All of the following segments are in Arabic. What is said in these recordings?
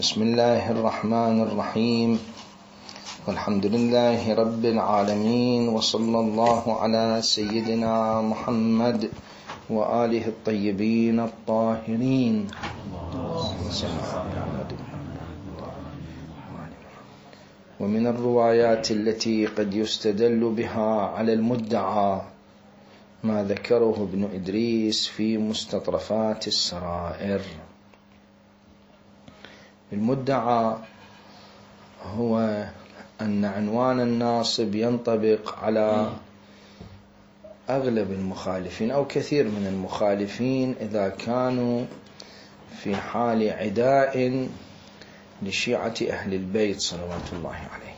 بسم الله الرحمن الرحيم، والحمد لله رب العالمين، وصلى الله على سيدنا محمد وآله الطيبين الطاهرين. ومن الروايات التي قد يستدل بها على المدعى ما ذكره ابن إدريس في مستطرفات السرائر. المدعى هو أن عنوان الناصب ينطبق على أغلب المخالفين أو كثير من المخالفين إذا كانوا في حال عداء لشيعة أهل البيت صلوات الله عليه.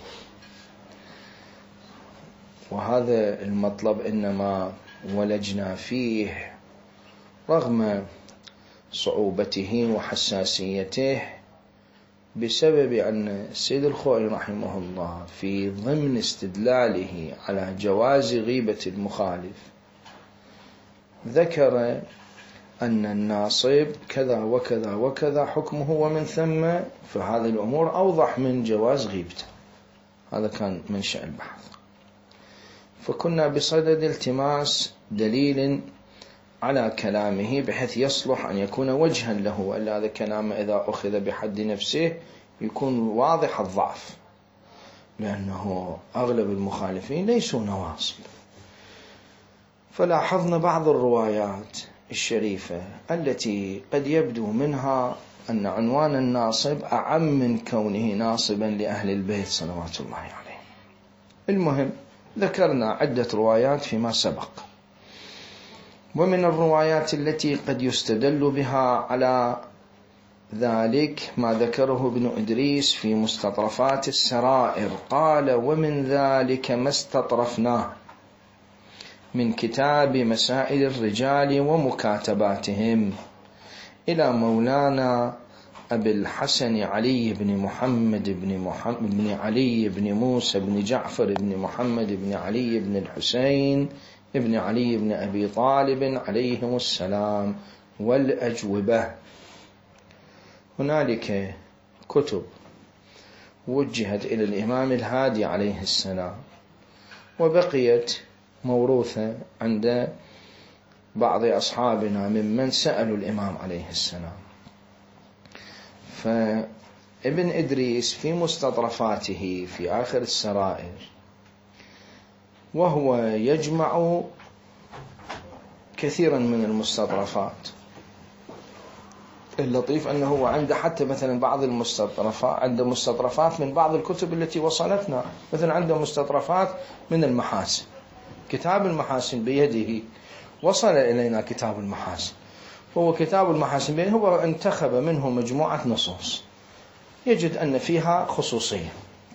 وهذا المطلب إنما ولجنا فيه رغم صعوبته وحساسيته بسبب أن السيد الخوئي رحمه الله في ضمن استدلاله على جواز غيبة المخالف ذكر أن الناصب كذا وكذا وكذا حكمه، ومن ثم فهذه الأمور أوضح من جواز غيبته. هذا كان منشأ البحث. فكنا بصدد التماس دليل على كلامه بحيث يصلح أن يكون وجها له، وإلا هذا كلام إذا أخذ بحد نفسه يكون واضح الضعف، لأنه أغلب المخالفين ليسوا نواصب. فلاحظنا بعض الروايات الشريفة التي قد يبدو منها أن عنوان الناصب أعم من كونه ناصبا لأهل البيت صلوات الله عليه. المهم ذكرنا عدة روايات فيما سبق، ومن الروايات التي قد يستدل بها على ذلك ما ذكره ابن إدريس في مستطرفات السرائر. قال: ومن ذلك ما استطرفناه من كتاب مسائل الرجال ومكاتباتهم إلى مولانا أبي الحسن علي بن محمد بن علي بن موسى بن جعفر بن محمد بن علي بن الحسين ابن علي بن أبي طالب عليهم السلام والأجوبة. هنالك كتب وجهت إلى الإمام الهادي عليه السلام، وبقيت موروثة عند بعض أصحابنا ممن سألوا الإمام عليه السلام. فابن إدريس في مستطرفاته في آخر السرائر وهو يجمع كثيرا من المستطرفات، اللطيف أنه عنده حتى مثلا بعض المستطرفات، عنده مستطرفات من بعض الكتب التي وصلتنا، مثلا عنده مستطرفات من المحاسن، كتاب المحاسن بيده، وصل إلينا كتاب المحاسن، وهو كتاب المحاسن بيده هو انتخب منه مجموعة نصوص يجد أن فيها خصوصية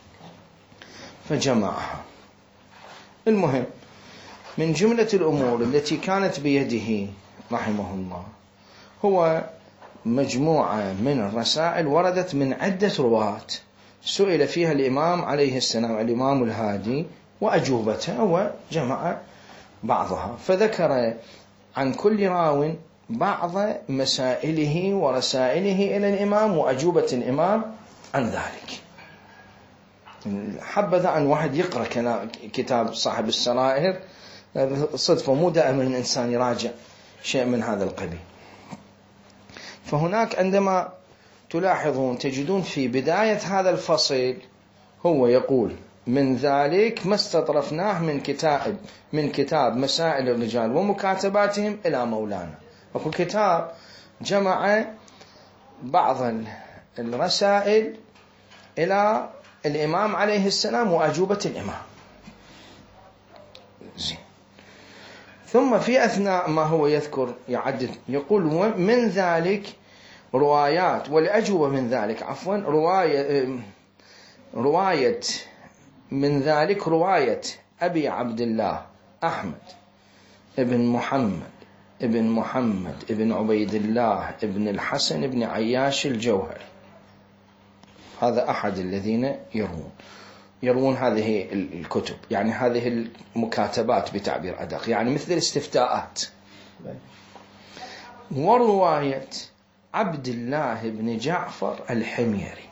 فجمعها. المهم من جملة الأمور التي كانت بيده رحمه الله هو مجموعة من الرسائل وردت من عدة رواة سئل فيها الإمام عليه السلام الإمام الهادي وأجوبته، وجمع بعضها، فذكر عن كل راو بعض مسائله ورسائله إلى الإمام وأجوبة الإمام عن ذلك. حبذا أن واحد يقرأ كتاب صاحب السرائر، صدفة مو دائما الإنسان يراجع شيء من هذا القبيل. فهناك عندما تلاحظون تجدون في بداية هذا الفصل هو يقول: من ذلك ما استطرفناه من كتاب مسائل الرجال ومكاتباتهم إلى مولانا. وكل كتاب جمع بعض الرسائل إلى الإمام عليه السلام وأجوبة الإمام. ثم في أثناء ما هو يذكر يعدد يقول: من ذلك روايات والأجوبة من ذلك رواية من ذلك رواية أبي عبد الله أحمد ابن محمد ابن عبيد الله ابن الحسن ابن عياش الجوهري. هذا أحد الذين يروون هذه الكتب، يعني هذه المكاتبات بتعبير أدق، يعني مثل الاستفتاءات. ورواية عبد الله بن جعفر الحميري،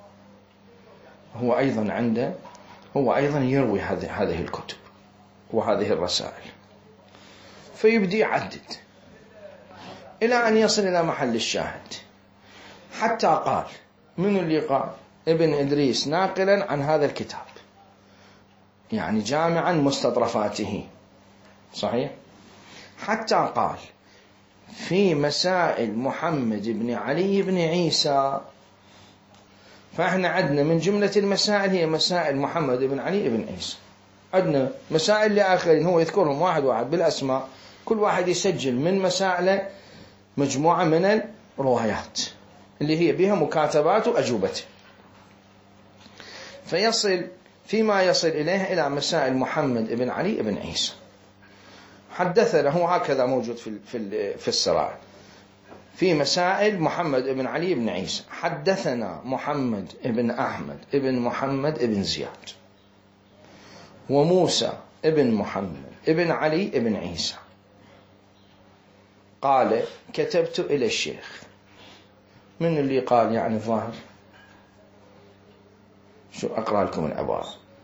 هو أيضا يروي هذه الكتب وهذه الرسائل، فيبدي يعدد إلى أن يصل إلى محل الشاهد، حتى قال من اللي قال ابن إدريس ناقلا عن هذا الكتاب، يعني جامعا مستطرفاته، صحيح؟ حتى قال في مسائل محمد بن علي بن عيسى. فإحنا عندنا من جملة المسائل هي مسائل محمد بن علي بن عيسى، عندنا مسائل لآخرين هو يذكرهم واحد واحد بالأسماء، كل واحد يسجل من مسائله مجموعة من الروايات اللي هي بها مكاتبات وأجوبته، فيصل فيما يصل إليه إلى مسائل محمد بن علي بن عيسى. حدثنا، هو هكذا موجود في السراء، في مسائل محمد بن علي بن عيسى: حدثنا محمد بن أحمد بن محمد بن زياد وموسى بن محمد بن علي بن عيسى قال كتبت إلى الشيخ. من اللي قال يعني ظاهر؟ شو أقرأ لكم العبارة: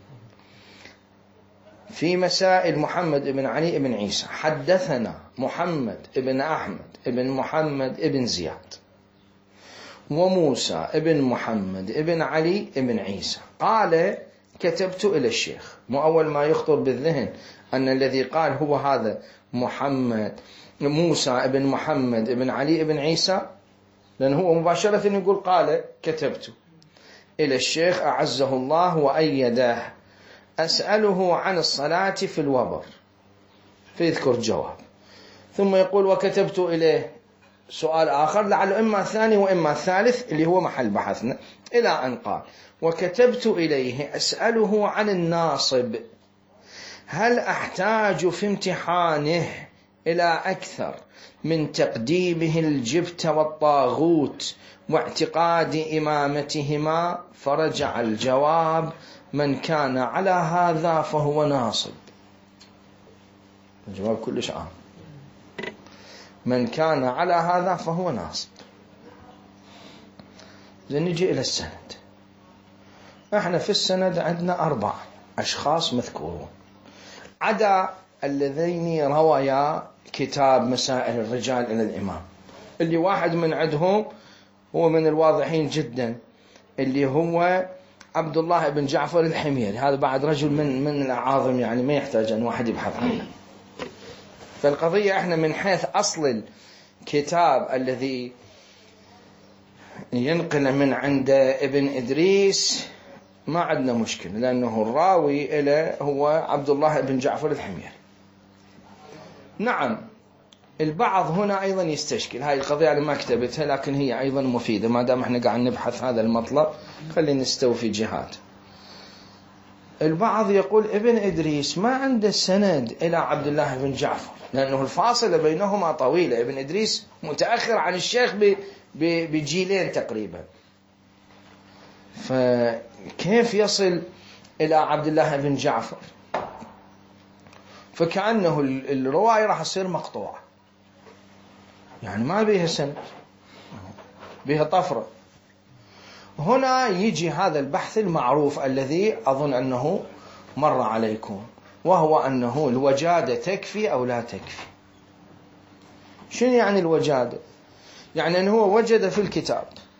في مسائل محمد بن علي بن عيسى حدثنا محمد بن أحمد بن محمد بن زياد وموسى بن محمد بن علي بن عيسى قال كتبت إلى الشيخ. مو أول ما يخطر بالذهن أن الذي قال هو هذا موسى بن محمد بن علي بن عيسى، لأن هو مباشرة يقول قال كتبت إلى الشيخ أعزه الله وأيده أسأله عن الصلاة في الوبر، فيذكر الجواب، ثم يقول وكتبت إليه سؤال آخر لعله إما الثاني وإما الثالث اللي هو محل بحثنا، إلى أن قال وكتبت إليه أسأله عن الناصب، هل أحتاج في امتحانه إلى أكثر من تقديمه الجبت والطاغوت واعتقاد إمامتهما؟ فرجع الجواب: من كان على هذا فهو ناصب. الجواب كلش عام: من كان على هذا فهو ناصب. نجي إلى السند. احنا في السند عندنا 4 أشخاص مذكورون، عدا اللذين روايا كتاب مسائل الرجال إلى الإمام، اللي واحد من عندهم هو من الواضحين جدا، اللي هو عبد الله بن جعفر الحميري. هذا بعد رجل من الأعاظم، يعني ما يحتاج أن واحد يبحث عنه. فالقضية احنا من حيث أصل الكتاب الذي ينقل من عند ابن إدريس ما عندنا مشكلة، لأنه الراوي إلى هو عبد الله بن جعفر الحميري. نعم، البعض هنا أيضا يستشكل هاي القضية، أنا ما كتبتها لكن هي أيضا مفيدة، ما دام احنا قاعد نبحث هذا المطلب خلينا نستوفي جهات. البعض يقول ابن إدريس ما عنده سند إلى عبد الله بن جعفر، لأنه الفاصلة بينهما طويلة، ابن إدريس متأخر عن الشيخ بجيلين تقريبا، فكيف يصل إلى عبد الله بن جعفر؟ فكأنه الرواية راح تصير مقطوعة، يعني ما بيها سند، بيها طفرة. هنا يجي هذا البحث المعروف الذي أظن أنه مر عليكم، وهو أنه الوجادة تكفي أو لا تكفي. شنو يعني الوجادة؟ يعني أنه هو وجد في الكتاب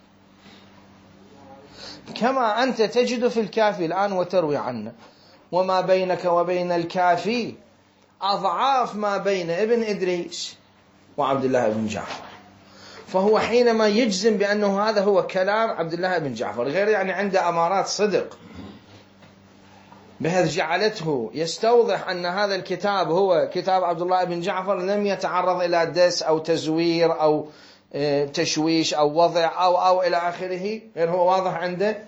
كما أنت تجد في الكافي الآن وتروي عنه، وما بينك وبين الكافي أضعاف ما بين ابن إدريس وعبد الله بن جعفر، فهو حينما يجزم بأنه هذا هو كلام عبد الله بن جعفر، غير يعني عنده أمارات صدق بهذا جعلته يستوضح أن هذا الكتاب هو كتاب عبد الله بن جعفر، لم يتعرض إلى دس أو تزوير أو تشويش أو وضع أو إلى آخره، غير هو واضح عنده.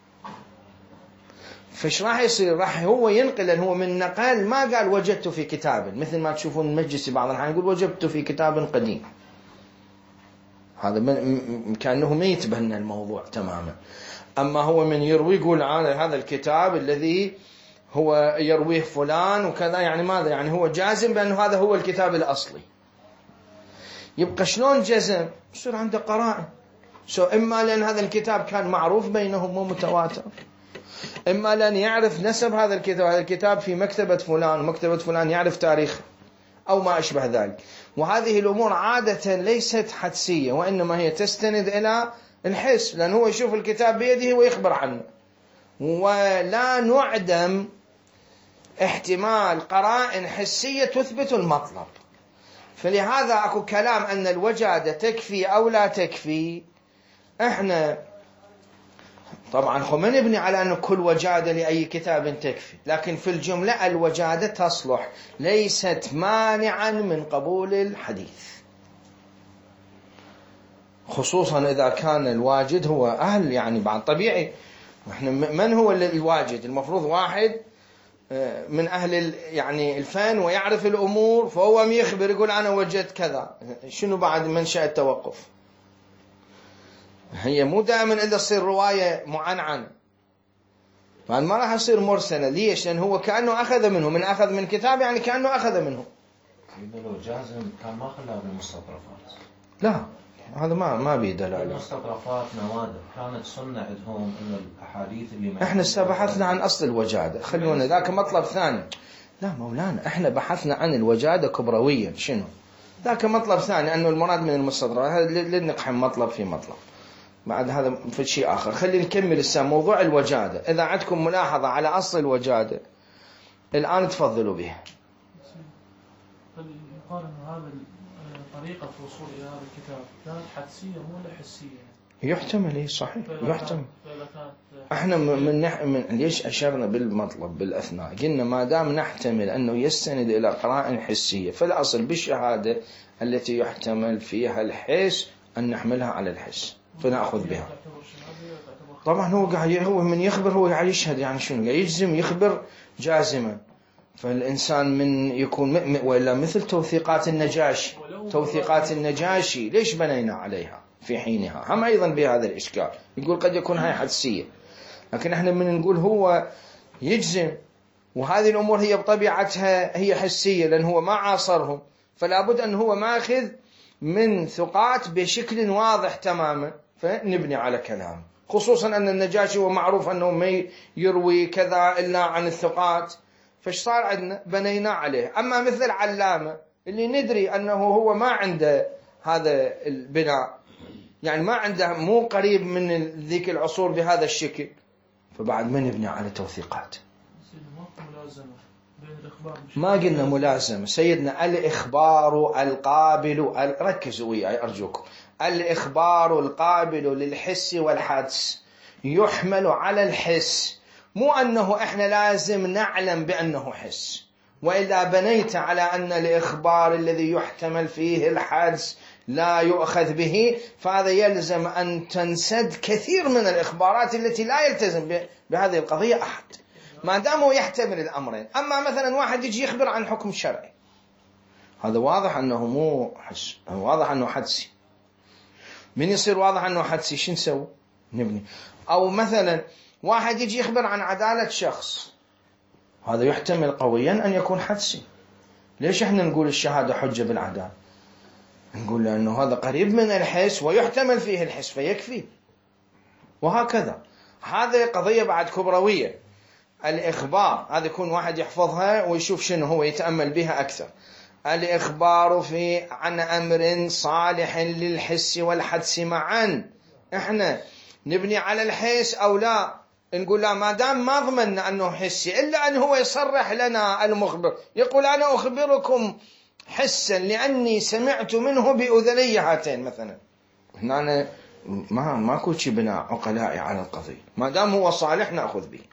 فش راح يصير؟ راح هو ينقل، هو من نقل، ما قال وجدت في كتاب، مثل ما تشوفون المجلسي بعض الأحيان يقول وجدت في كتاب قديم، هذا كأنه ما يتبنى الموضوع تماما. أما هو من يروي يقول هذا الكتاب الذي هو يرويه فلان وكذا، يعني ماذا؟ يعني هو جازم بأنه هذا هو الكتاب الأصلي. يبقى شلون جزم؟ يصير عنده قرائن. إما لأن هذا الكتاب كان معروف بينهم ومتواتر، إما لأن يعرف نسب هذا الكتاب، هذا الكتاب في مكتبة فلان ومكتبة فلان يعرف تاريخه أو ما أشبه ذلك. وهذه الأمور عادة ليست حدسية، وإنما هي تستند إلى الحس، لأن هو يشوف الكتاب بيده ويخبر عنه. ولا نعدم احتمال قرائن حسية تثبت المطلب. فلهذا أكو كلام أن الوجادة تكفي أو لا تكفي. احنا طبعا ما نبني على أن كل وجادة لأي كتاب تكفي، لكن في الجملة الوجادة تصلح، ليست مانعا من قبول الحديث، خصوصا إذا كان الواجد هو أهل، يعني بعد طبيعي احنا من هو الواجد؟ المفروض واحد من أهل يعني الفن ويعرف الأمور، فهو يخبر يقول أنا وجدت كذا. شنو بعد منشأ التوقف؟ هي مو دائما إذا تصير رواية معنعنة، فأنا ما راح يصير مرسلة. ليش؟ لأن هو كأنه أخذ منه، من أخذ من كتاب يعني كأنه أخذ منه. إذا لو جازم كان ما خلاه بالمستطرفات. لا، هذا ما بيه دلالة. المستطرفات نوادر كانت سنة عندهم إن الأحاديث اللي احنا بحثنا عن أصل الوجادة، خلونا ذاك مطلب ثاني. لا مولانا، احنا بحثنا عن الوجادة كبرويا، شنو ذاك مطلب ثاني، أنه المراد من المستطرفات. هذا لنقحم مطلب في مطلب، بعد هذا في شيء آخر. خلينا نكمل السام موضوع الوجادة. إذا عندكم ملاحظة على أصل الوجادة الآن تفضلوا بها. يقال أن هذا طريقة الوصول إلى هذا الكتاب كانت حدسية ولا حسية؟ يحتمل، صحيح يحتمل. احنا من ليش أشرنا بالمطلب بالأثناء؟ قلنا ما دام نحتمل أنه يستند إلى قرائن حسية، فالأصل بالشهادة التي يحتمل فيها الحس أن نحملها على الحس فنأخذ بها. طبعا هو من يخبر هو يشهد، يعني شنو يجزم، يخبر جازما. فالإنسان من يكون وإلا مثل توثيقات النجاشي. توثيقات النجاشي ليش بنينا عليها في حينها؟ هم أيضا بهذا الإشكال، يقول قد يكون هاي حدسية، لكن احنا من نقول هو يجزم، وهذه الأمور هي بطبيعتها هي حسية، لأن هو ما عاصرهم، فلا بد أن هو ماخذ من ثقات بشكل واضح تماما، فنبني على كلام. خصوصا أن النجاشي هو معروف أنه ما يروي كذا إلا عن الثقات، فاش صار عندنا بنينا عليه. أما مثل العلامة اللي ندري أنه هو ما عنده هذا البناء، يعني ما عنده، مو قريب من ذيك العصور بهذا الشكل، فبعد ما نبني على توثيقات. ما قلنا ملازمة سيدنا، الإخبار القابل، ركزوا وياي أرجوكم، الإخبار القابل للحس والحدس يحمل على الحس، مو أنه إحنا لازم نعلم بأنه حس. وإذا بنيت على أن الإخبار الذي يحتمل فيه الحدس لا يؤخذ به، فهذا يلزم أن تنسد كثير من الإخبارات التي لا يلتزم بهذه القضية أحد، ما دامه يحتمل الأمرين. أما مثلا واحد يجي يخبر عن حكم شرعي، هذا واضح أنه مو حس، واضح أنه حدسي. من يصير واضح أنه حدسي شو نسوي؟ نبني. أو مثلا واحد يجي يخبر عن عدالة شخص، هذا يحتمل قويا أن يكون حدسي. ليش احنا نقول الشهادة حجة بالعدالة؟ نقول لأنه هذا قريب من الحس ويحتمل فيه الحس فيكفي، وهكذا. هذه قضية بعد كبروية. الإخبار هذا يكون واحد يحفظها ويشوف شنو هو يتأمل بها أكثر. الإخبار عن أمر صالح للحس والحدس معا، احنا نبني على الحس أو لا؟ نقول لا، ما دام ما ضمننا أنه حسي، إلا أن هو يصرح لنا المخبر يقول أنا أخبركم حسا لأني سمعت منه بأذني هاتين مثلا، هنا ماكو شي بناء عقلائي على القضية، ما دام هو صالح نأخذ به.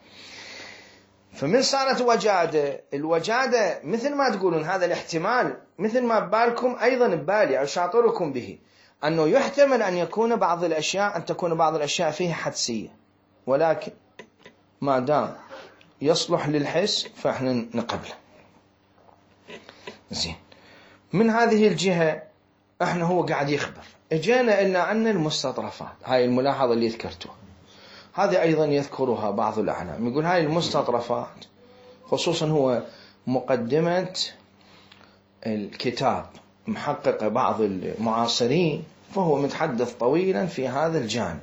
فمن صارت وجادة، الوجادة مثل ما تقولون هذا الاحتمال، مثل ما ببالكم أيضا ببالي أشاطركم به، أنه يحتمل أن يكون بعض الأشياء، أن تكون بعض الأشياء فيها حدسية، ولكن ما دام يصلح للحس فإحنا نقبله. زين، من هذه الجهة إحنا هو قاعد يخبر، اجينا إلا أن المستطرفات، هاي الملاحظة اللي ذكرتوها هذه أيضا يذكرها بعض الأعلام، يقول هاي المستطرفات، خصوصا هو مقدمة الكتاب محقق بعض المعاصرين، فهو متحدث طويلا في هذا الجانب،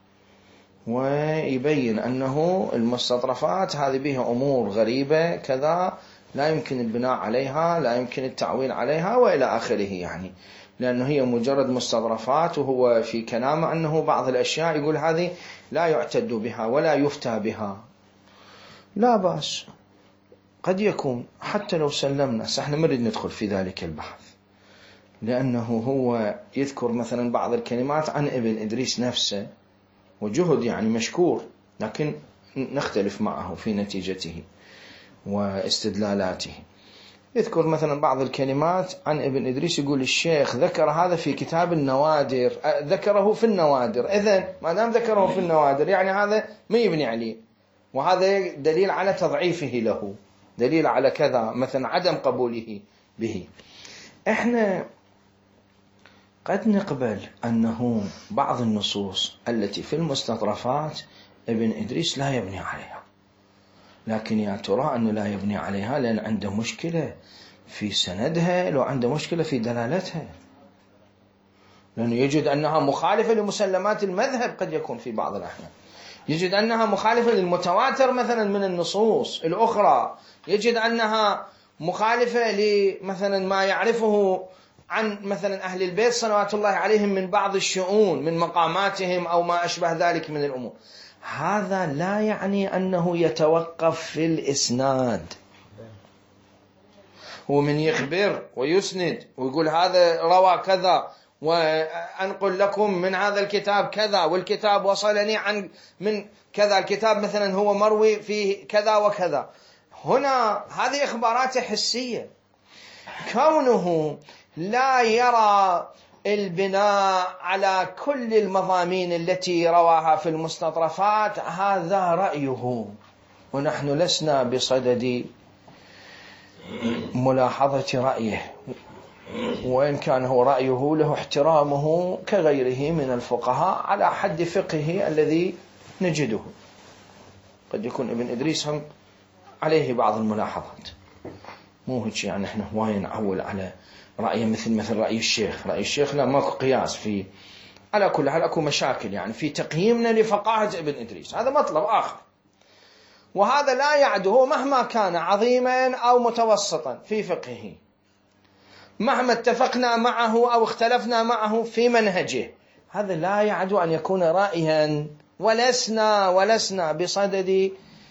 ويبين أنه المستطرفات هذه بها أمور غريبة كذا لا يمكن البناء عليها، لا يمكن التعويل عليها وإلى آخره، يعني لأنه هي مجرد مستطرفات. وهو في كلامه أنه بعض الأشياء يقول هذه لا يعتد بها ولا يفتى بها. لا بأس، قد يكون حتى لو سلمنا، احنا نريد ندخل في ذلك البحث، لأنه هو يذكر مثلا بعض الكلمات عن ابن إدريس نفسه، وجهد يعني مشكور، لكن نختلف معه في نتيجته واستدلالاته. يذكر مثلا بعض الكلمات عن ابن إدريس، يقول الشيخ ذكر هذا في كتاب النوادر، ذكره في النوادر. إذن ما دام ذكره في النوادر يعني هذا ما يبني عليه، وهذا دليل على تضعيفه له، دليل على كذا، مثلا عدم قبوله به. احنا قد نقبل أنه بعض النصوص التي في المستطرفات ابن إدريس لا يبني عليها، لكن يا ترى أنه لا يبني عليها لأن عنده مشكلة في سندها، لو عنده مشكلة في دلالتها، لأنه يجد أنها مخالفة لمسلمات المذهب، قد يكون في بعض الأحيان يجد أنها مخالفة للمتواتر مثلا من النصوص الأخرى، يجد أنها مخالفة لمثلا ما يعرفه عن مثلا أهل البيت صلوات الله عليهم من بعض الشؤون من مقاماتهم أو ما أشبه ذلك من الأمور. هذا لا يعني أنه يتوقف في الإسناد. هو من يخبر ويسند ويقول هذا روى كذا وأنقل لكم من هذا الكتاب كذا، والكتاب وصلني عن من كذا، الكتاب مثلا هو مروي فيه كذا وكذا، هنا هذه إخبارات حسية. كونه لا يرى البناء على كل المضامين التي رواها في المستطرفات هذا رأيه، ونحن لسنا بصدد ملاحظة رأيه، وإن كان هو رأيه له احترامه كغيره من الفقهاء على حد فقهه الذي نجده. قد يكون ابن إدريس هم عليه بعض الملاحظات، مو هيك يعني احنا هواية نعول على رأيه مثل رأي الشيخ. رأي الشيخ لا، ماكو قياس في، على كل حال اكو مشاكل يعني في تقييمنا لفقاهة ابن إدريس، هذا مطلب آخر. وهذا لا يعده مهما كان عظيما أو متوسطا في فقهه، مهما اتفقنا معه أو اختلفنا معه في منهجه، هذا لا يعد أن يكون رأيا، ولسنا بصدد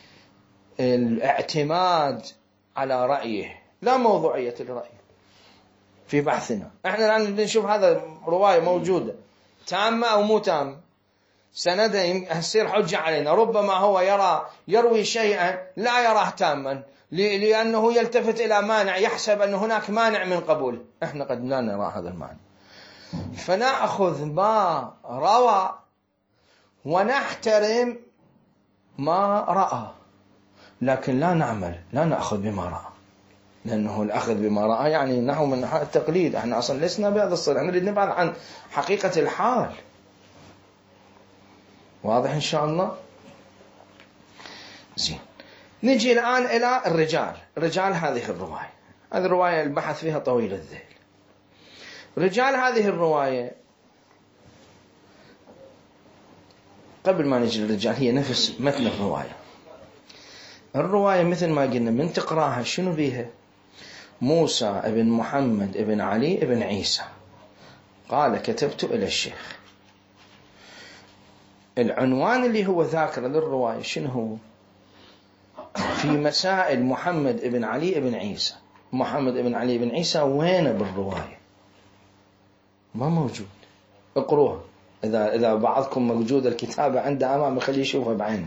الاعتماد على رأيه، لا موضوعية لرأيه في بحثنا. احنا الآن نشوف هذا رواية موجودة تامة أو مو تامة، سندها يصير حجة علينا. ربما هو يروي شيئا لا يراه تاما لأنه يلتفت إلى مانع، يحسب أن هناك مانع من قبوله، احنا قد لا نرى هذا المانع، فنأخذ ما روى ونحترم ما رأى، لكن لا نأخذ بما رأى، لأنه الأخذ بما رأى يعني نحو من التقليد. احنا أصلا لسنا بهذا الصلة، نريد نبعد عن حقيقة الحال. واضح إن شاء الله؟ زين، نجي الآن إلى رجال هذه الرواية. هذه الرواية البحث فيها طويل الذيل. رجال هذه الرواية، قبل ما نجي للرجال، هي نفس متن الرواية مثل ما قلنا من تقراها شنو بيها؟ موسى ابن محمد ابن علي ابن عيسى قال كتبت إلى الشيخ. العنوان اللي هو ذاكر للرواية شنو هو؟ في مسائل محمد ابن علي ابن عيسى. محمد ابن علي ابن عيسى وين بالرواية؟ ما موجود. اقروها، إذا بعضكم موجود الكتابة عنده أمامه خليه يشوفها بعينه.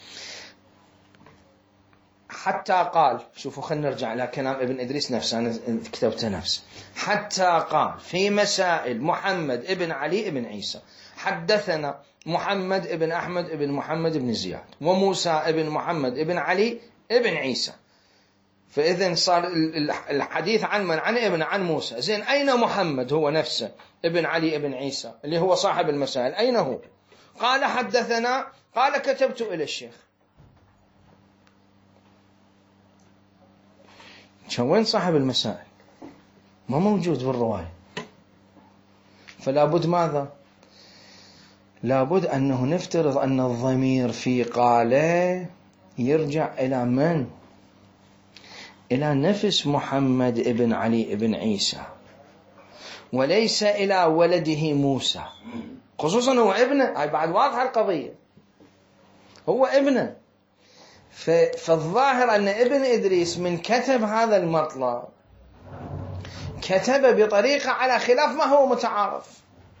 حتى قال، شوفوا خلينا نرجع إلى كلام ابن إدريس نفسه، أنا كتبته نفسه. حتى قال في مسائل محمد ابن علي ابن عيسى حدثنا محمد ابن أحمد ابن محمد ابن زياد وموسى ابن محمد ابن علي ابن عيسى. فإذن صار الحديث عن من؟ عن موسى. زين، أين محمد هو نفسه ابن علي ابن عيسى اللي هو صاحب المسائل؟ أين هو؟ قال حدثنا، قال كتبت إلى الشيخ. وين صاحب المسائل؟ ما موجود بالرواية. فلا بد ماذا؟ لابد أنه نفترض أن الضمير في قاله يرجع إلى من؟ إلى نفس محمد ابن علي ابن عيسى، وليس إلى ولده موسى، خصوصا هو ابنه. هاي بعد واضحة القضية، هو ابنه. فالظاهر أن ابن إدريس من كتب هذا المطلب كتب بطريقة على خلاف ما هو متعارف.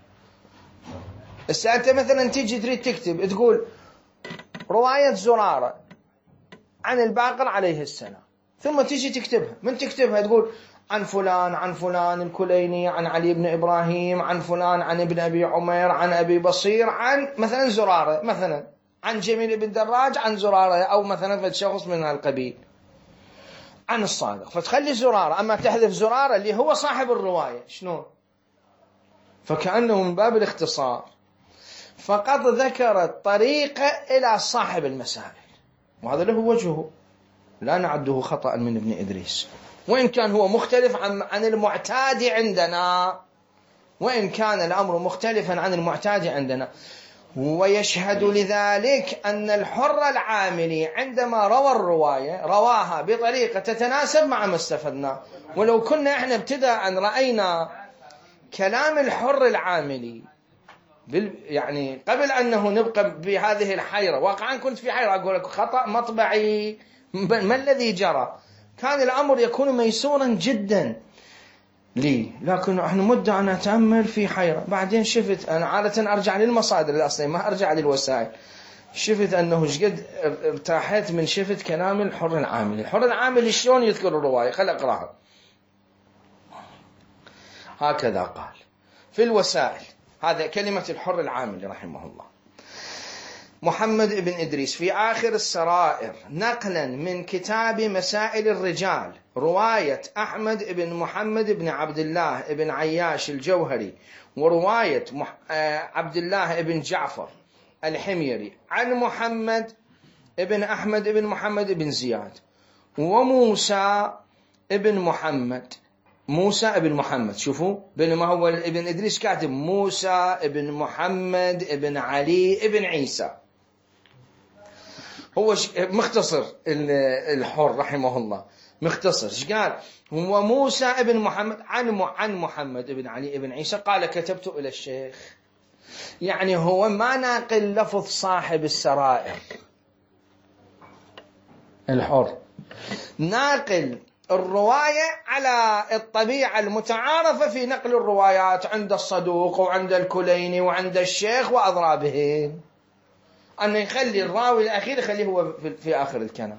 أنت مثلا تيجي تريد تكتب تقول رواية زرارة عن الباقر عليه السلام، ثم تيجي تكتبها، من تكتبها تقول عن فلان عن فلان الكليني عن علي بن إبراهيم عن فلان عن ابن أبي عمير عن أبي بصير عن مثلا زرارة، مثلا عن جميل بن دراج عن زرارة، أو مثلا شخص من القبيل عن الصادق، فتخلي زرارة، أما تحذف زرارة اللي هو صاحب الرواية. شنو؟ فكأنه من باب الاختصار فقط ذكر الطريقة إلى صاحب المسائل، وهذا له وجهه، لا نعده خطأ من ابن إدريس، وإن كان هو مختلف عن المعتاد عندنا، وإن كان الأمر مختلفا عن المعتاد عندنا. ويشهد لذلك أن الحر العاملي عندما روى الرواية رواها بطريقة تتناسب مع ما استفدنا. ولو كنا احنا ابتداء رأينا كلام الحر العاملي يعني قبل أنه نبقى بهذه الحيرة، واقعا كنت في حيرة أقول لك خطأ مطبعي ما الذي جرى، كان الأمر يكون ميسورا جدا لي. لكن احنا مدة أنا أتأمل في حيرة، بعدين شفت أنا عادة أرجع للمصادر الأصلية ما أرجع للوسائل، شفت أنه شقد ارتاحت من شفت كلام الحر العاملي. الحر العاملي شلون يذكر الرواية؟ خل أقرأها. هكذا قال في الوسائل، هذا كلمة الحر العاملي رحمه الله: محمد بن إدريس في آخر السرائر نقلا من كتاب مسائل الرجال رواية أحمد بن محمد بن عبد الله بن عياش الجوهري ورواية عبد الله بن جعفر الحميري عن محمد بن أحمد بن محمد بن زياد وموسى بن محمد، موسى بن محمد، شوفوا بينما هو ابن إدريس كاتب موسى بن محمد بن علي بن عيسى، هو مختصر الحر رحمه الله، مختصر. ايش قال؟ وموسى بن محمد عن محمد بن علي بن عيسى قال كتبت إلى الشيخ. يعني هو ما ناقل لفظ صاحب السرائر الحر، ناقل الرواية على الطبيعة المتعارفة في نقل الروايات عند الصدوق وعند الكليني وعند الشيخ وأضرابهم، أنه يخلي الراوي الأخير يخليه هو في آخر الكلام،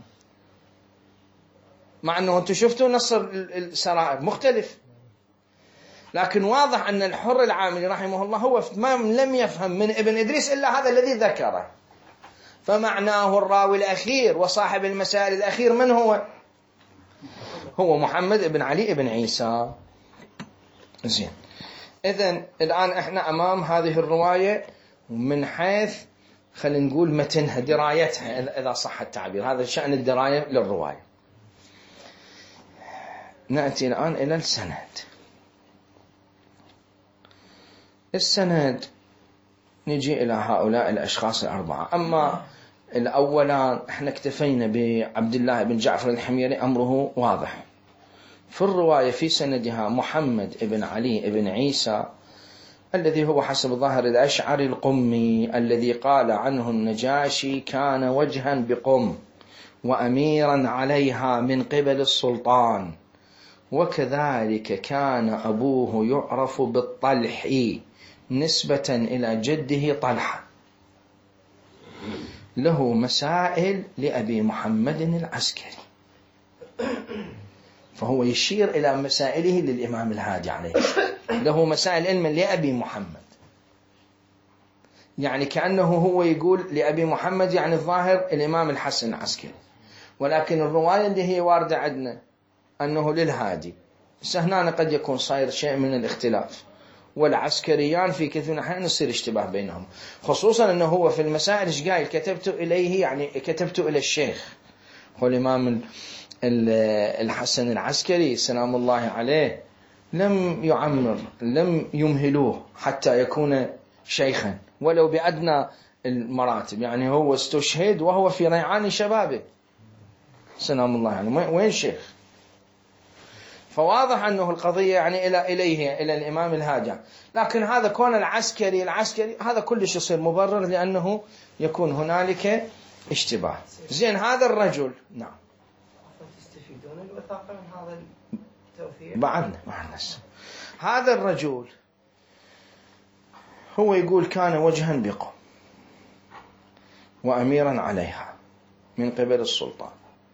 مع أنه أنتم شفتوا نص السرائر مختلف. لكن واضح أن الحر العاملي رحمه الله هو ما لم يفهم من ابن إدريس إلا هذا الذي ذكره، فمعناه الراوي الأخير وصاحب المسائل الأخير من هو؟ هو محمد بن علي بن عيسى. زين، إذن الآن إحنا أمام هذه الرواية من حيث خلينا نقول متنها، درايتها إذا صح التعبير، هذا شأن الدراية للرواية. نأتي الآن إلى السند. السند نجي إلى هؤلاء الأشخاص الأربعة. أما الأولان احنا اكتفينا بعبد الله بن جعفر الحميري، أمره واضح. في الرواية في سندها محمد بن علي بن عيسى الذي هو حسب ظاهر الأشعري القمي، الذي قال عنه النجاشي كان وجها بقم وأميرا عليها من قبل السلطان، وكذلك كان أبوه يعرف بالطلح نسبة إلى جده طلحة، له مسائل لأبي محمد العسكري، فهو يشير إلى مسائله للإمام الهادي عليه، له مسائل علما لأبي محمد، يعني كأنه هو يقول لأبي محمد يعني الظاهر الإمام الحسن العسكري، ولكن الرواية اللي هي واردة عندنا أنه للهادي. هنا قد يكون صاير شيء من الاختلاف، والعسكريان في كثير من الأحيان يصير اشتباه بينهم، خصوصا أنه هو في المسائل إيش قايل؟ كتبت إليه، يعني كتبت إلى الشيخ، هو الإمام الحسن العسكري سلام الله عليه لم يعمر، لم يمهلوه حتى يكون شيخا ولو بأدنى المراتب، يعني هو استشهد وهو في ريعان شبابه سلام الله، يعني وين شيخ؟ فواضح أنه القضية يعني إلى الإمام الهاجع. لكن هذا كون العسكري هذا كلش يصير مبرر، لأنه يكون هنالك اشتباه. زين هذا الرجل، نعم تستفيدون الوثاقة من هذا التوثيق؟ بعدنا هذا الرجل هو يقول كان وجها بقوم وأميرا عليها من قبل السلطان،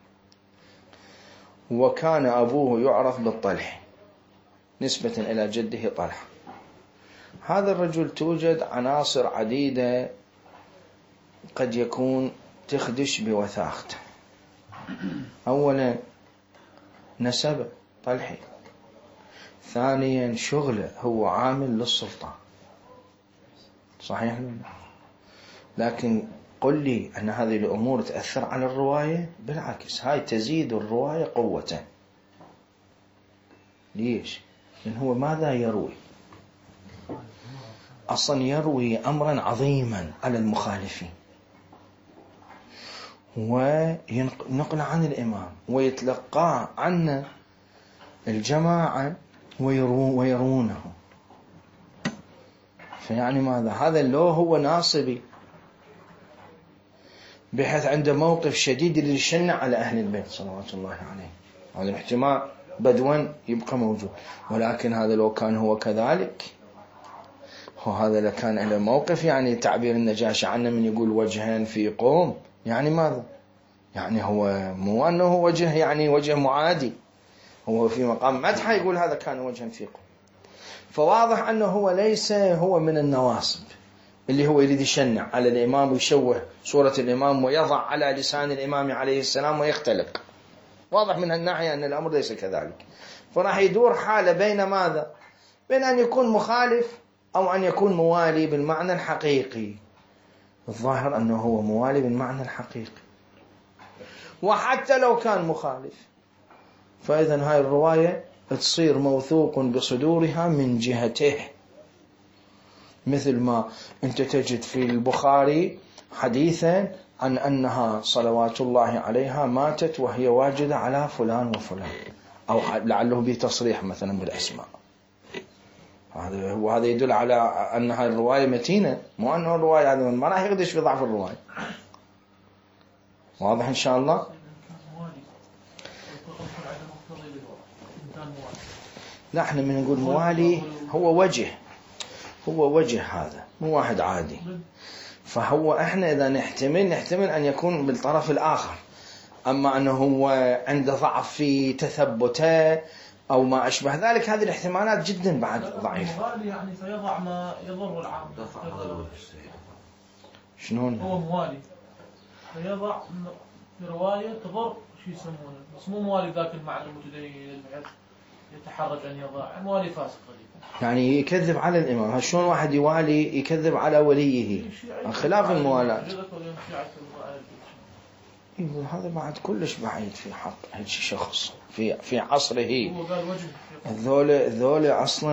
وكان أبوه يعرف بالطلح نسبة إلى جده طلحة. هذا الرجل توجد عناصر عديدة قد يكون تخدش بوثاقته. أولا نسبه طلحي، ثانيا شغله هو عامل للسلطان، صحيح؟ لكن قل لي أن هذه الأمور تأثر على الرواية؟ بالعكس، هاي تزيد الرواية قوة. ليش؟ لأن هو ماذا يروي؟ أصلا يروي أمرا عظيما على المخالفين، ونقل عن الإمام ويتلقى عنا الجماعة ويرونه. فيعني ماذا؟ هذا لو هو ناصبي بحيث عنده موقف شديد للشنع على أهل البيت صلوات الله عليه، هذا الاحتمال بدوا يبقى موجود. ولكن هذا لو كان هو كذلك، وهذا لكان له موقف، يعني تعبير النجاشي عنه من يقول وجها في قوم، يعني ماذا؟ يعني هو مو أنه وجه يعني وجه معادي، هو في مقام مدحه يقول هذا كان وجها في قوم. فواضح أنه هو ليس هو من النواصب اللي هو يريد يشنع على الإمام ويشوه صورة الإمام ويضع على لسان الإمام عليه السلام ويختلق. واضح من الناحية أن الأمر ليس كذلك. فراح يدور حالة بين ماذا؟ بين أن يكون مخالف أو أن يكون موالي بالمعنى الحقيقي. الظاهر أنه هو موالي بالمعنى الحقيقي، وحتى لو كان مخالف فإذن هاي الرواية تصير موثوق بصدورها من جهته. مثل ما أنت تجد في البخاري حديثا عن أنها صلوات الله عليها ماتت وهي واجدة على فلان وفلان، أو لعله بتصريح مثلا بالأسماء. وهذا يدل على أن هذه الرواية متينة، مو أنه الرواية هذا ما راح يقدش في ضعف الرواية. واضح إن شاء الله؟ لا، احنا من نقول موالي هو وجه هذا مو واحد عادي. فهو احنا إذا نحتمل أن يكون بالطرف الآخر، أما أنه هو عنده ضعف في تثبته أو ما أشبه ذلك، هذه الاحتمالات جدا بعد ضعيفة. يعني فيضع ما يضر العام. شنون؟ هو موالي فيضع في رواية تضر شو يسمونه، بس مو موالي ذاك المعنى المتدين بحيث يتحرج أن يضع، موالي فاسق يعني يكذب على الإمام. شلون واحد يوالي يكذب على وليه؟ خلاف الموالاة. هذا بعد كلش بعيد في حق هيك شخص في عصره. الذول اصلا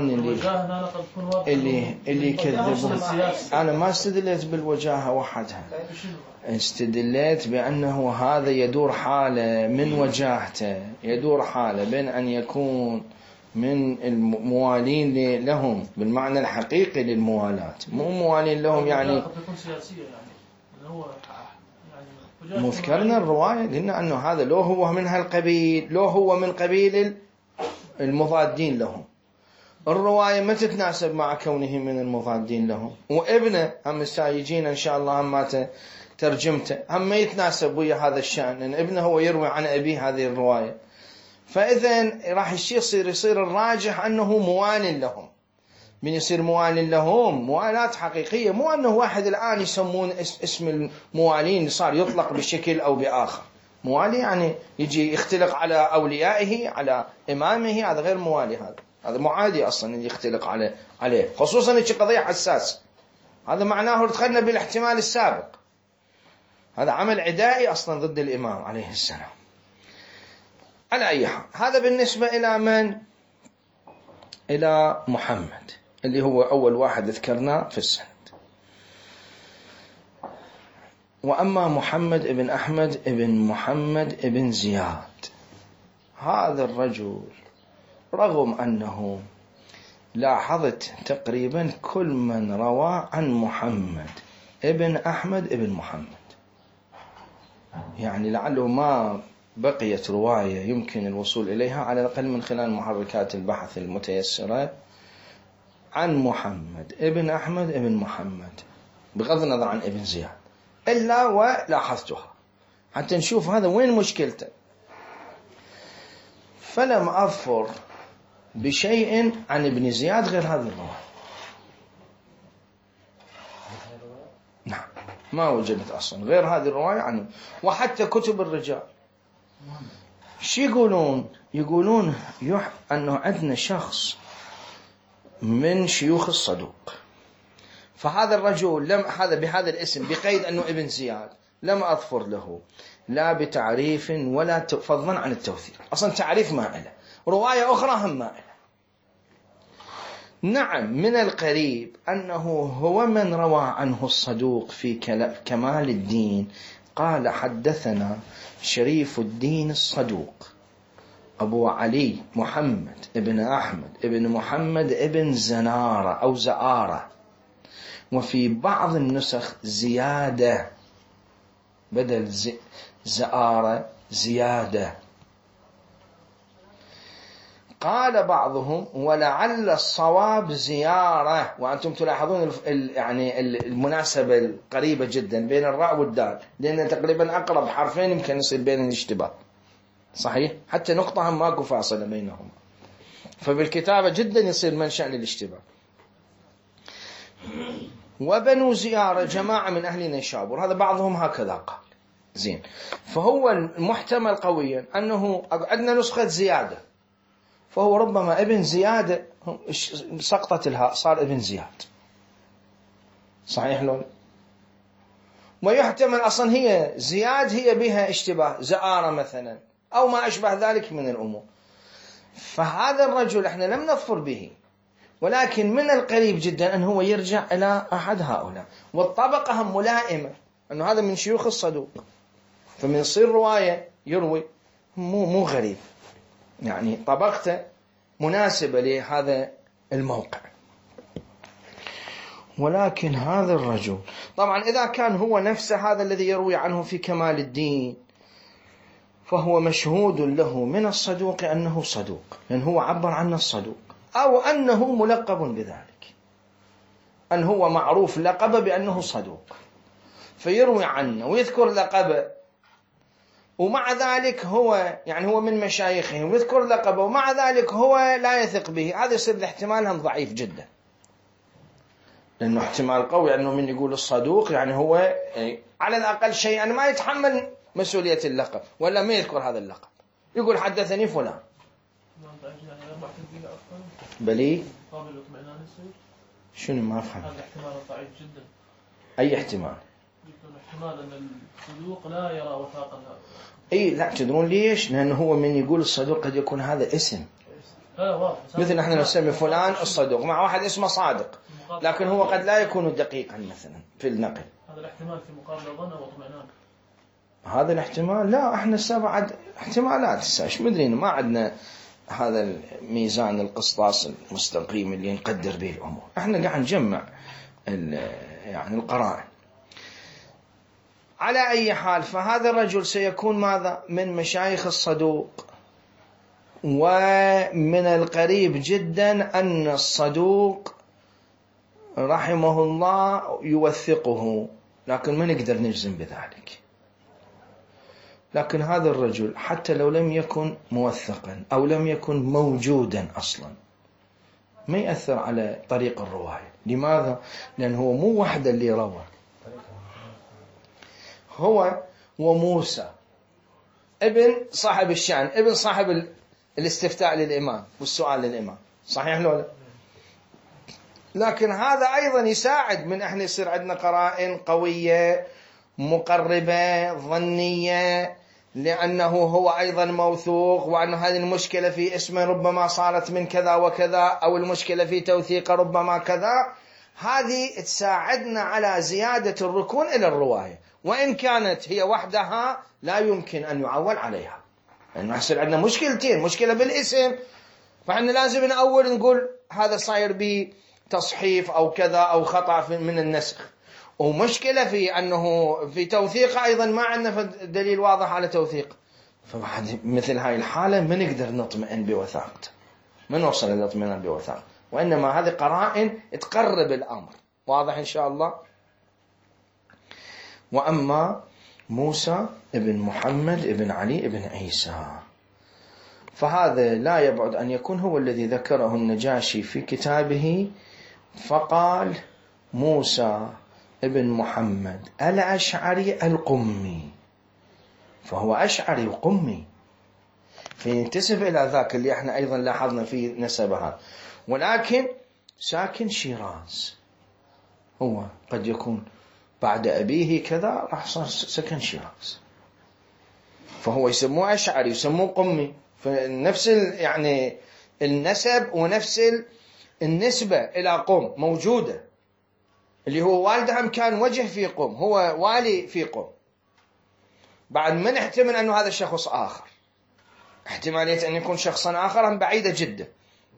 اللي يكذبون. انا ما استدليت بالوجاهه وحدها، استدليت بانه هذا يدور حاله من وجاهته، يدور حاله بين ان يكون من الموالين لهم بالمعنى الحقيقي للموالاة، مو موالين لهم يعني مذكرنا الرواية قلنا أنه هذا لو هو من هالقبيل، لو هو من قبيل المضادين لهم، الرواية ما تتناسب مع كونه من المضادين لهم. وابنه هم السايجين إن شاء الله هم ما ترجمته هم ما يتناسب ويا هذا الشأن، لأن ابنه هو يروي عن أبيه هذه الرواية. فإذن راح يصير الراجح أنه موال لهم. من يصير موال لهم موالات حقيقية، مو أنه واحد الآن يسمون اسم الموالين صار يطلق بشكل أو بآخر. موالي يعني يجي يختلق على أوليائه على إمامه، هذا غير موالي، هذا معادي أصلا اللي يختلق عليه، خصوصا إنه قضية حساس. هذا معناه دخلنا بالاحتمال السابق، هذا عمل عدائي أصلا ضد الإمام عليه السلام. على أي حال، هذا بالنسبة إلى من؟ إلى محمد اللي هو أول واحد ذكرناه في السند. وأما محمد ابن أحمد ابن محمد ابن زياد، هذا الرجل رغم أنه لاحظت تقريبا كل من روى عن محمد ابن أحمد ابن محمد، يعني لعله ما بقيت رواية يمكن الوصول إليها على الأقل من خلال محركات البحث المتيسرة عن محمد ابن أحمد ابن محمد بغض النظر عن ابن زياد، إلا ولاحظتها حتى نشوف هذا وين مشكلته. فلم أظفر بشيء عن ابن زياد غير هذه الرواية. نعم، ما وجدت أصلا غير هذه الرواية عنه. وحتى كتب الرجال شو يقولون؟ يقولون أنه عندنا شخص من شيوخ الصدوق، فهذا الرجل هذا بهذا الاسم بقيد أنه ابن زياد لم أظفر له لا بتعريف ولا فضلا عن التوثيق. أصلا تعريف ما له، رواية أخرى هم ما له. نعم، من القريب أنه هو من روى عنه الصدوق في كمال الدين قال حدثنا شريف الدين الصدوق أبو علي محمد ابن أحمد ابن محمد ابن زنارة أو زآرة، وفي بعض النسخ زيادة بدل زآرة زيادة. قال بعضهم ولعل الصواب زيارة، وأنتم تلاحظون يعني المناسبة القريبة جدا بين الراء والدال، لأن تقريبا أقرب حرفين يمكن يصير بينهم اشتباه، صحيح؟ حتى نقطة هم ماكو فاصلة بينهم، فبالكتابة جدا يصير منشأ للاشتباه. وبنو زيارة جماعة من أهل نيشابور، هذا بعضهم هكذا قال. زين، فهو المحتمل قويا أنه عندنا نسخة زيادة، فهو ربما ابن زيادة سقطت الهاء صار ابن زياد، صحيح لون؟ ويحتمل أصلا هي زياد هي بها اشتباه زآرة مثلا أو ما أشبه ذلك من الأمور. فهذا الرجل احنا لم نظفر به، ولكن من القريب جدا أنه هو يرجع إلى أحد هؤلاء، والطبقة هم ملائمة أنه هذا من شيوخ الصدوق، فمن يصير رواية يروي مو غريب، يعني طبقته مناسبة لهذا الموقع. ولكن هذا الرجل طبعا إذا كان هو نفسه هذا الذي يروي عنه في كمال الدين فهو مشهود له من الصدوق أنه صدوق، لأن هو عبر عنه الصدوق، أو أنه ملقب بذلك، أن هو معروف لقب بأنه صدوق فيروي عنه ويذكر لقبه، ومع ذلك هو يعني هو من مشايخه ويذكر لقبه ومع ذلك هو لا يثق به. هذا يصير الاحتمال هم ضعيف جدا، لأنه احتمال قوي أنه من يقول الصدوق يعني هو على الأقل شيئا ما يتحمل مسؤولية اللقب، ولا ما يذكر هذا اللقب، يقول حدثني فلان بلي شنو ما أفهم. هذا احتمال ضعيف جدا. أي احتمال؟ احتمال أن الصدوق لا يرى وثاقا. أي لا، تدرون ليش؟ لأنه هو من يقول الصدوق قد يكون هذا اسم، مثل احنا نسمي فلان الصدوق مع واحد اسمه صادق، لكن هو قد لا يكون دقيقا مثلا في النقل. هذا الاحتمال في مقابل ظن واطمئنان. هذا الاحتمال لا، احنا سبعة احتمالات ايش مدرين، ما عندنا هذا الميزان القسطاس المستقيم اللي نقدر به الامور، احنا قاعد نجمع يعني القرائن. على اي حال فهذا الرجل سيكون ماذا؟ من مشايخ الصدوق، ومن القريب جدا أن الصدوق رحمه الله يوثقه، لكن ما نقدر نجزم بذلك. لكن هذا الرجل حتى لو لم يكن موثقا أو لم يكن موجودا أصلا ما يأثر على طريق الرواية. لماذا؟ لأنه هو مو وحده اللي روى، هو وموسى ابن صاحب الشأن ابن صاحب الاستفتاء للإمام والسؤال للإمام، صحيح لولا؟ لكن هذا أيضا يساعد من احنا يصير عندنا قرائن قوية مقربة ظنية لأنه هو أيضا موثوق، وأن هذه المشكلة في اسمه ربما صارت من كذا وكذا، أو المشكلة في توثيقه ربما كذا، هذه تساعدنا على زيادة الركون إلى الرواية، وإن كانت هي وحدها لا يمكن أن يعول عليها، لأنه يعني يصير عندنا مشكلتين، مشكلة بالاسم، فإحنا لازم من أول نقول هذا صاير بتصحيف أو كذا أو خطأ من النسخ، ومشكلة في أنه في توثيق أيضا ما عندنا دليل واضح على توثيق. فبعد مثل هاي الحالة ما نقدر نطمئن بوثاقته، ما نوصل للاطمئنان بوثاقة، وإنما هذه قرائن تقرب الأمر. واضح إن شاء الله. وأما موسى ابن محمد ابن علي ابن عيسى، فهذا لا يبعد أن يكون هو الذي ذكره النجاشي في كتابه، فقال موسى ابن محمد الأشعري القمي، فهو أشعري وقمي، فينتسب إلى ذاك اللي احنا أيضا لاحظنا في نسبها، ولكن ساكن شيراز. هو قد يكون بعد أبيه كذا راح صار سكن شيراز، فهو يسموه أشعري يسموه قمي، فنفس يعني النسب ونفس النسبة إلى قم موجودة، اللي هو والده كان وجه في قم، هو والي في قم. بعد ما نحتمل أنه هذا شخص آخر، احتمالية أن يكون شخصا آخر بعيدة جدا،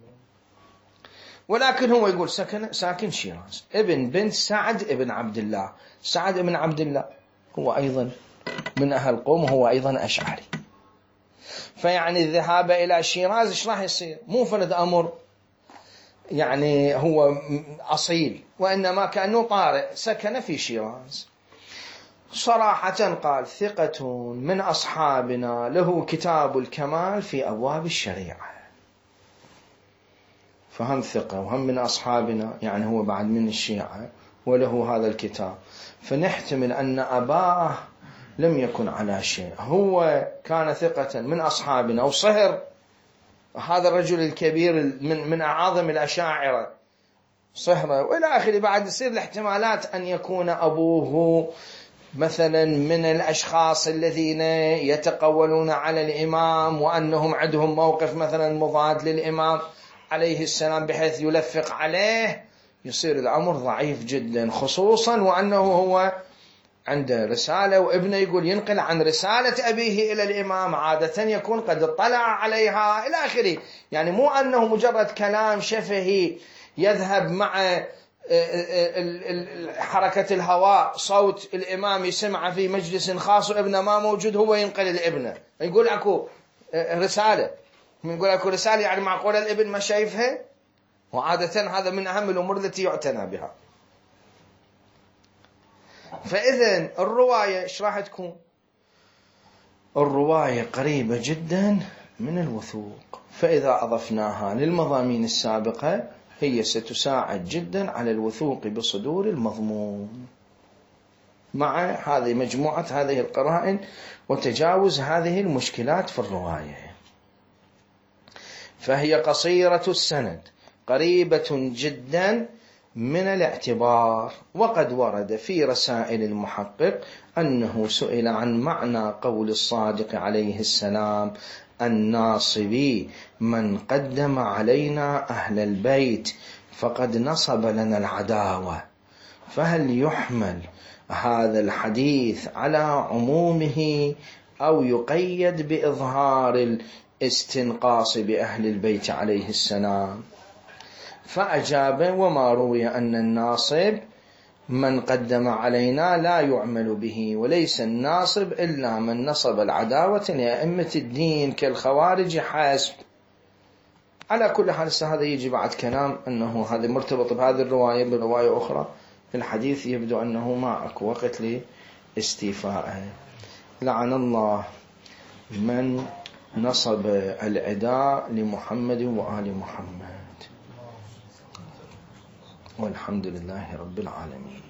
ولكن هو يقول ساكن شيراز، ابن بنت سعد ابن عبد الله. سعد ابن عبد الله هو أيضا من أهل قوم، هو أيضا أشعري. فيعني الذهاب إلى شيراز إيش راح يصير؟ مو فرد أمر يعني هو أصيل، وإنما كأنه طارئ سكن في شيراز. صراحة قال ثقة من أصحابنا، له كتاب الكمال في أبواب الشريعة، فهم ثقة وهم من أصحابنا، يعني هو بعد من الشيعة وله هذا الكتاب، فنحتمل أن أباه لم يكن على شيء، هو كان ثقة من أصحابنا وصهر هذا الرجل الكبير من أعظم الأشاعرة صهرة وإلى آخره. بعد يصير الاحتمالات أن يكون أبوه مثلا من الأشخاص الذين يتقولون على الإمام، وأنهم عندهم موقف مثلا مضاد للإمام عليه السلام بحيث يلفق عليه، يصير الأمر ضعيف جدا، خصوصا وأنه هو عنده رسالة وابنه يقول ينقل عن رسالة أبيه إلى الإمام، عادة يكون قد اطلع عليها إلى آخره. يعني مو أنه مجرد كلام شفهي يذهب مع حركة الهواء، صوت الإمام يسمع في مجلس خاص وابنه ما موجود، هو ينقل لابنه يقول أكو رسالة، يقول أكو رسالة، يعني معقولة الابن ما شايفها؟ وعادة هذا من أهم الأمور التي يعتنى بها. فإذن الرواية إيش راح تكون؟ الرواية قريبة جدا من الوثوق، فإذا أضفناها للمضامين السابقة هي ستساعد جدا على الوثوق بصدور المضمون مع هذه مجموعة هذه القرائن وتجاوز هذه المشكلات في الرواية. فهي قصيرة السند قريبة جدا من الاعتبار. وقد ورد في رسائل المحقق أنه سئل عن معنى قول الصادق عليه السلام الناصبي من قدم علينا أهل البيت فقد نصب لنا العداوة، فهل يحمل هذا الحديث على عمومه أو يقيد بإظهار الاستنقاص بأهل البيت عليه السلام؟ فأجاب وما روي أن الناصب من قدم علينا لا يعمل به، وليس الناصب إلا من نصب العداوة لأئمة الدين كالخوارج حسب. على كل حال هذا يجي بعد كلام أنه هذا مرتبط بهذه الرواية برواية أخرى في الحديث، يبدو أنه ما أكو وقت لاستيفائه. لعن الله من نصب العداء لمحمد وآل محمد، والحمد لله رب العالمين.